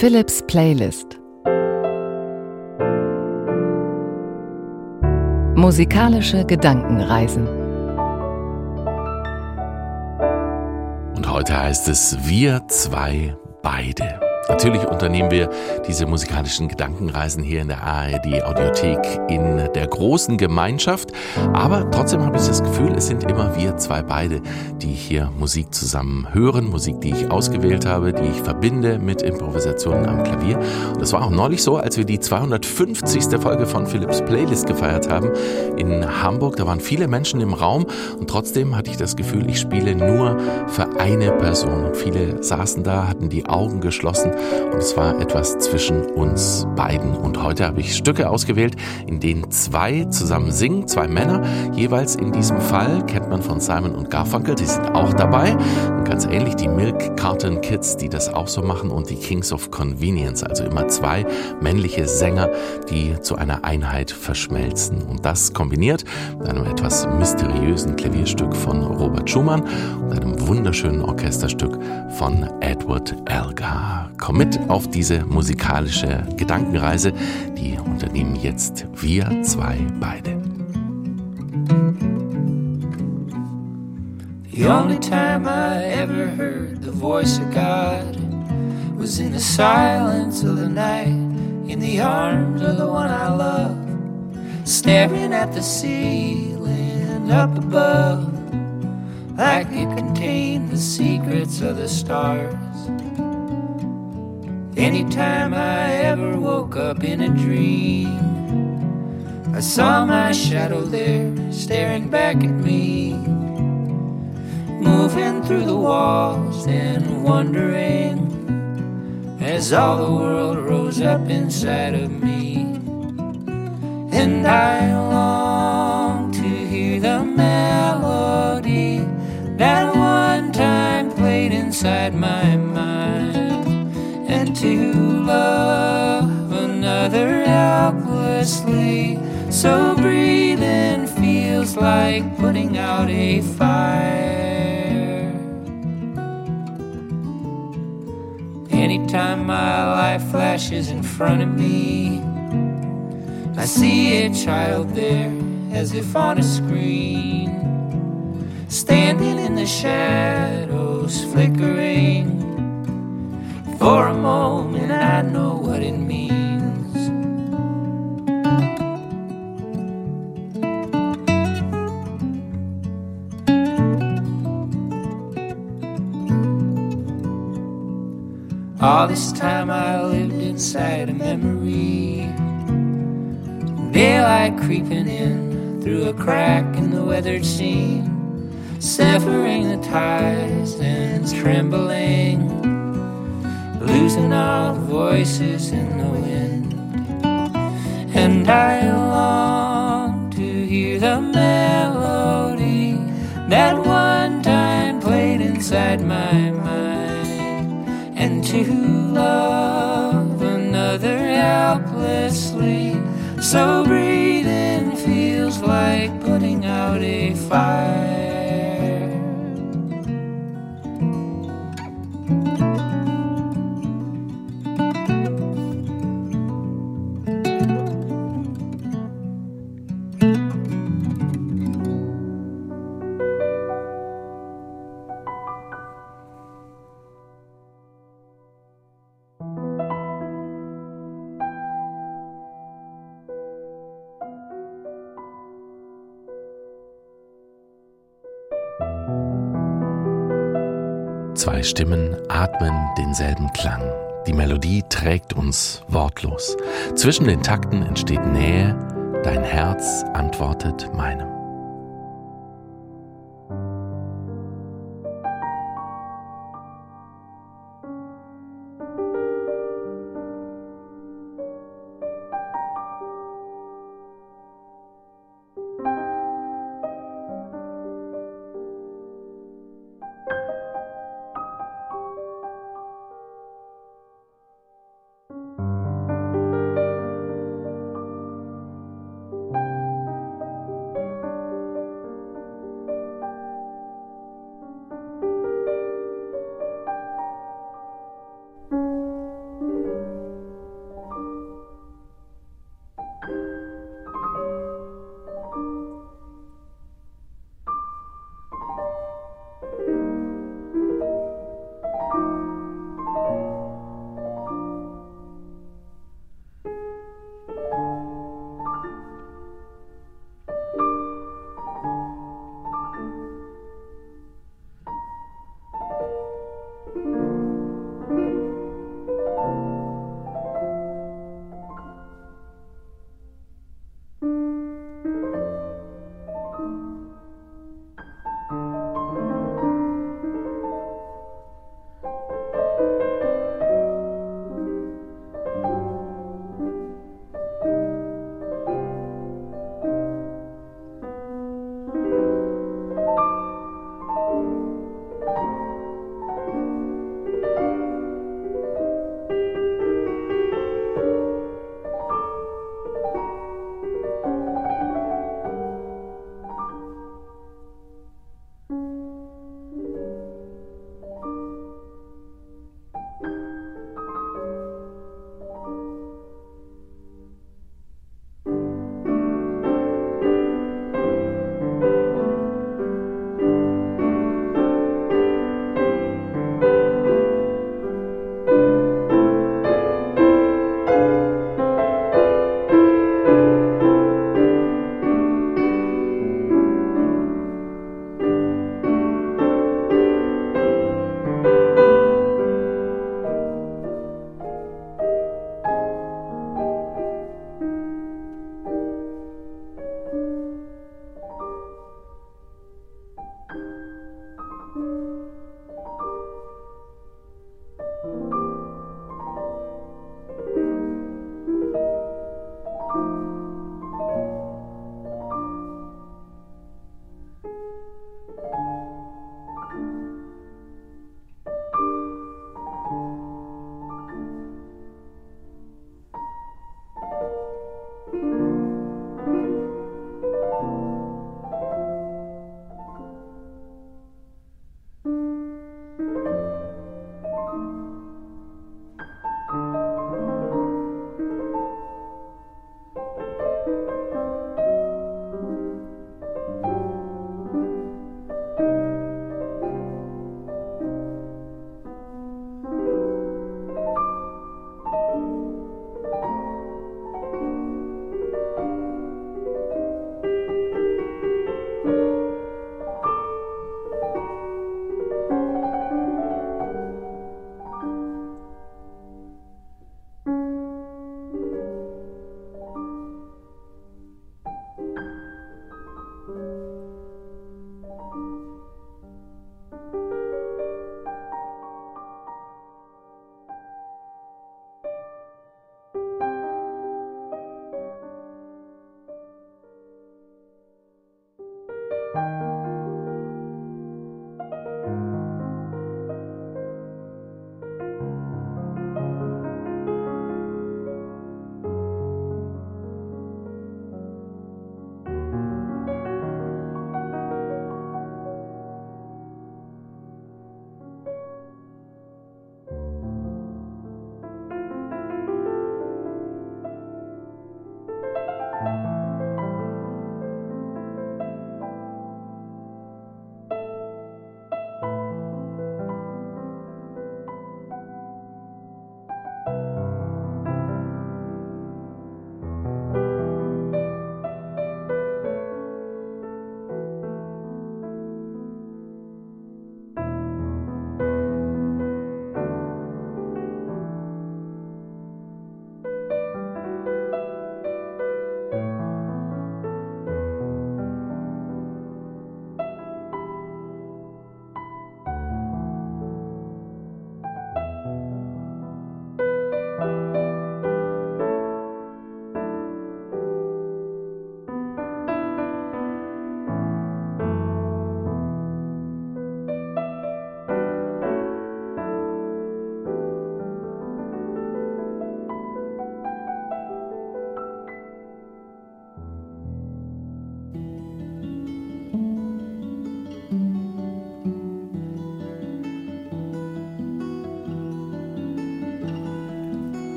Philips Playlist. Musikalische Gedankenreisen. Und heute heißt es Wir zwei beide. Natürlich unternehmen wir diese musikalischen Gedankenreisen hier in der ARD Audiothek in der großen Gemeinschaft. Aber trotzdem habe ich das Gefühl, es sind immer wir zwei beide, die hier Musik zusammen hören. Musik, die ich ausgewählt habe, die ich verbinde mit Improvisationen am Klavier. Und das war auch neulich so, als wir die 250. Folge von Philips Playlist gefeiert haben in Hamburg. Da waren viele Menschen im Raum und trotzdem hatte ich das Gefühl, ich spiele nur für eine Person. Und viele saßen da, hatten die Augen geschlossen. Und es war etwas zwischen uns beiden. Und heute habe ich Stücke ausgewählt, in denen zwei zusammen singen, zwei Männer. Jeweils in diesem Fall kennt man von Simon und Garfunkel, die sind auch dabei. Und ganz ähnlich die Milk Carton Kids, die das auch so machen. Und die Kings of Convenience, also immer zwei männliche Sänger, die zu einer Einheit verschmelzen. Und das kombiniert mit einem etwas mysteriösen Klavierstück von Robert Schumann und einem wunderschönen Orchesterstück von Edward Elgar. Komm mit auf diese musikalische Gedankenreise, die unternehmen jetzt wir zwei beide. The only time I ever heard the voice of God was in the silence of the night, in the arms of the one I love, staring at the ceiling up above, like it contained the secrets of the stars. Anytime I ever woke up in a dream, I saw my shadow there, staring back at me, moving through the walls and wondering, as all the world rose up inside of me. And I long to hear the melody that one time played inside my mind, and to love another helplessly. So breathing feels like putting out a fire. Anytime my life flashes in front of me, I see a child there as if on a screen, standing in the shadows, flickering. For a moment I know what it means. All this time I lived inside a memory, daylight creeping in through a crack in the weathered seam, severing the ties and trembling, losing all the voices in the wind. And I long to hear the melody that one time played inside my mind, and to love another helplessly. So breathing feels like putting out a fire. Zwei Stimmen atmen denselben Klang. Die Melodie trägt uns wortlos. Zwischen den Takten entsteht Nähe, dein Herz antwortet meinem.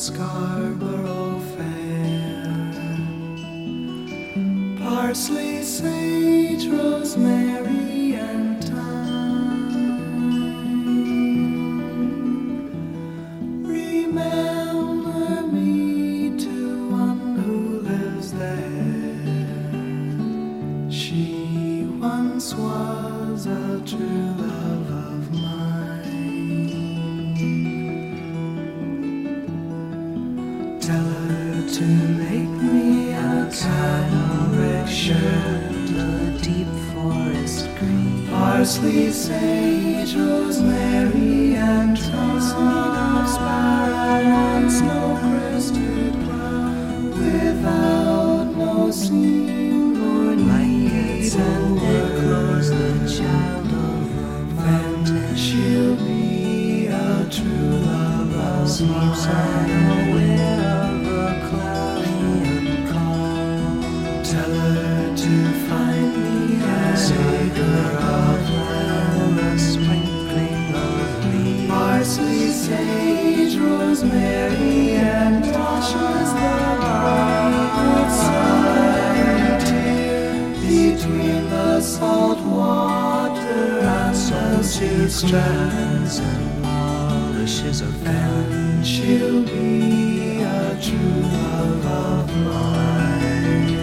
Scarborough Fair. Parsley, sage, rosemary, and thyme. Remember me to one who lives there. She once was a true love of mine. Tell her to make me a cambric shirt, a deep forest green. Parsley, sage, rosemary, and thyme. Sparrow on snow-crested cloud, without no seam or need, and echoes the child of romance. She'll be a true love of sleeps unaware of a cloudy and calm. Tell her to find me a acre of land, a sprinkling of leaves. Parsley, sage, rosemary, and Tasha's the bright side between the salt water and salty strands and polishes of fan. She'll be a true love of mine.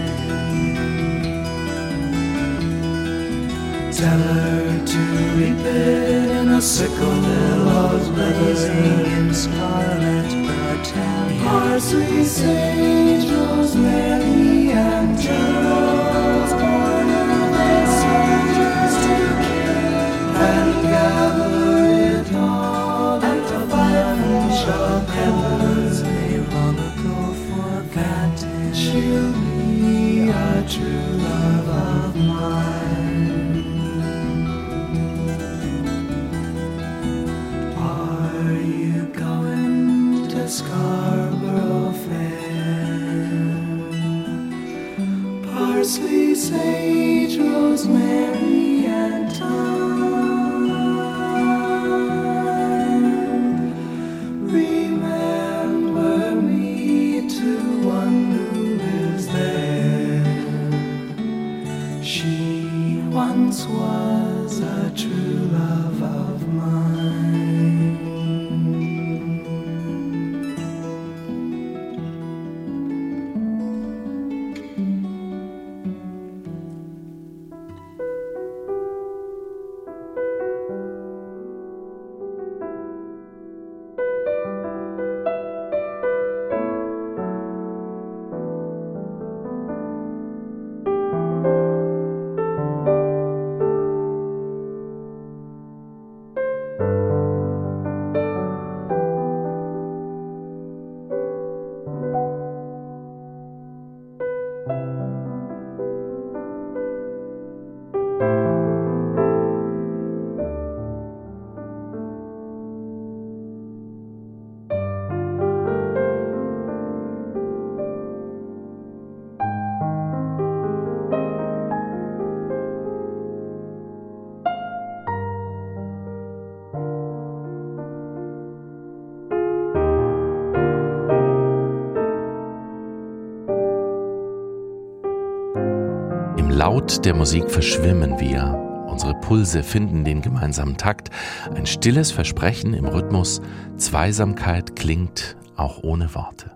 Tell her to reap it in a sickle, billows blazing in scarlet battalion. Parsley, sage, rosemary, and geraniums, order the soldiers to kill and gather it all at the bunch of heavens they long ago forgotten. She'll be a true love of mine. Are you going to Scarborough Fair? Parsley, sage, rosemary, and thyme. Remember me to one who lives there. She once was a true love of mine. Im Laut der Musik verschwimmen wir. Unsere Pulse finden den gemeinsamen Takt. Ein stilles Versprechen im Rhythmus. Zweisamkeit klingt auch ohne Worte.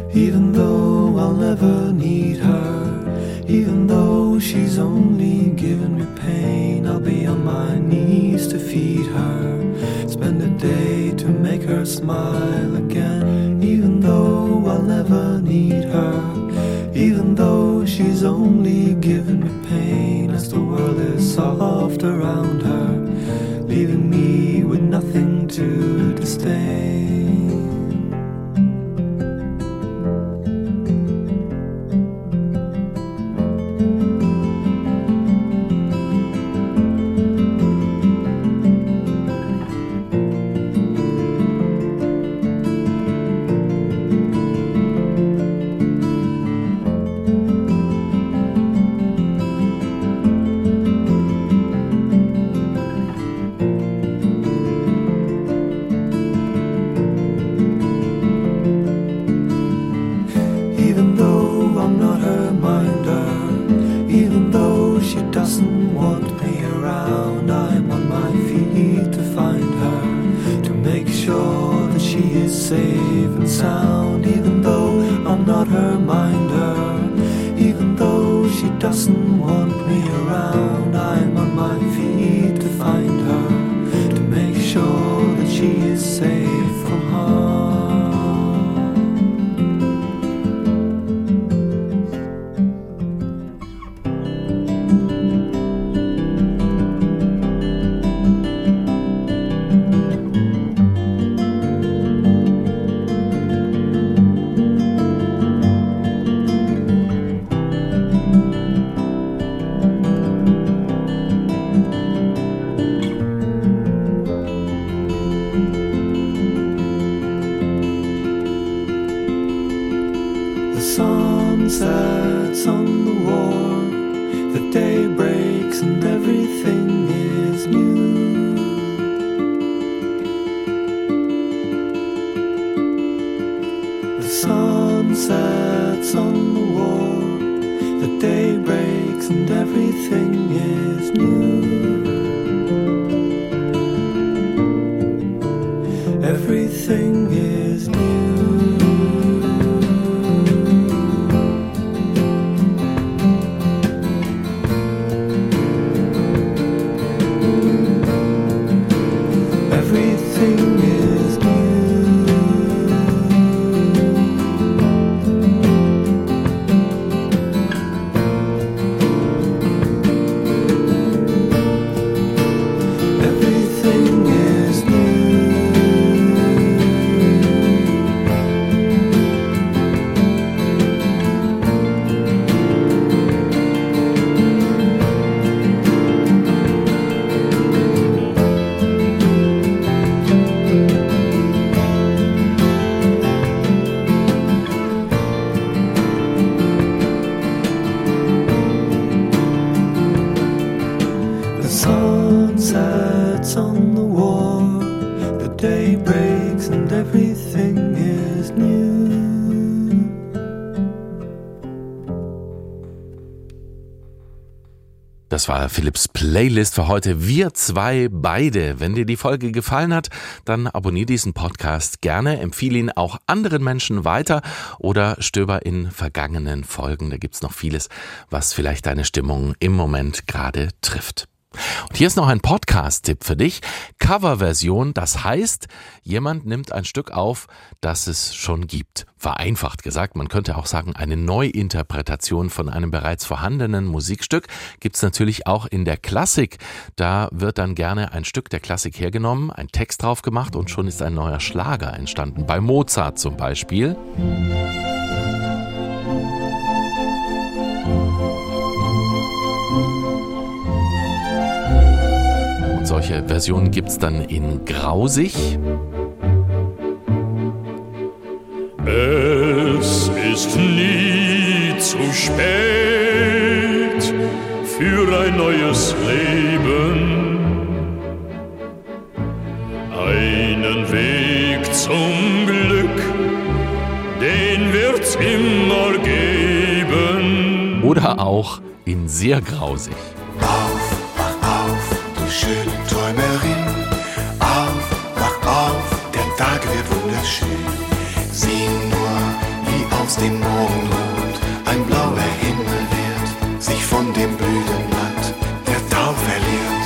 Even though I'll never need her, even though she's only given me pain, I'll be on my knees to feed her, spend a day to make her smile again. Even though I'll never need her, even though she's only given me pain, as the world is soft around her, leaving me with nothing to disdain. Das war Philipps Playlist für heute. Wir zwei beide. Wenn dir die Folge gefallen hat, dann abonniere diesen Podcast gerne. Empfehle ihn auch anderen Menschen weiter oder stöber in vergangenen Folgen. Da gibt's noch vieles, was vielleicht deine Stimmung im Moment gerade trifft. Und hier ist noch ein Podcast-Tipp für dich. Coverversion, das heißt, jemand nimmt ein Stück auf, das es schon gibt. Vereinfacht gesagt, man könnte auch sagen, eine Neuinterpretation von einem bereits vorhandenen Musikstück gibt's natürlich auch in der Klassik. Da wird dann gerne ein Stück der Klassik hergenommen, ein Text drauf gemacht und schon ist ein neuer Schlager entstanden. Bei Mozart zum Beispiel. Solche Versionen gibt's dann in Grausig. Es ist nie zu spät für ein neues Leben. Einen Weg zum Glück, den wird's immer geben. Oder auch in sehr grausig. Schöne Träumerin, wach auf, der Tag wird wunderschön. Sieh nur, wie auf aus dem Morgenrot ein blauer Himmel wird, sich von dem Blütenblatt der Tau verliert.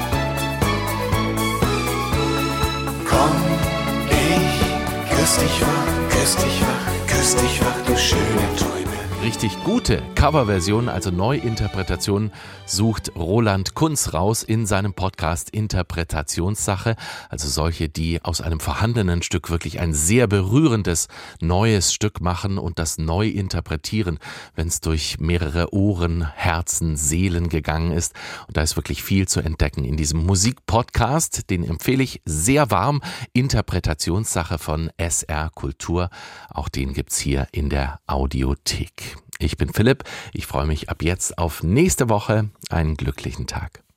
Komm, ich küss dich wach, küss dich wach, küss dich wach, du schöne Träume. Richtig gute Coverversionen, also Neuinterpretationen, sucht Roland Kunz raus in seinem Podcast Interpretationssache. Also solche, die aus einem vorhandenen Stück wirklich ein sehr berührendes neues Stück machen und das neu interpretieren, wenn es durch mehrere Ohren, Herzen, Seelen gegangen ist. Und da ist wirklich viel zu entdecken in diesem Musikpodcast. Den empfehle ich sehr warm. Interpretationssache von SR Kultur. Auch den gibt's hier in der Audiothek. Ich bin Philipp, ich freue mich ab jetzt auf nächste Woche. Einen glücklichen Tag.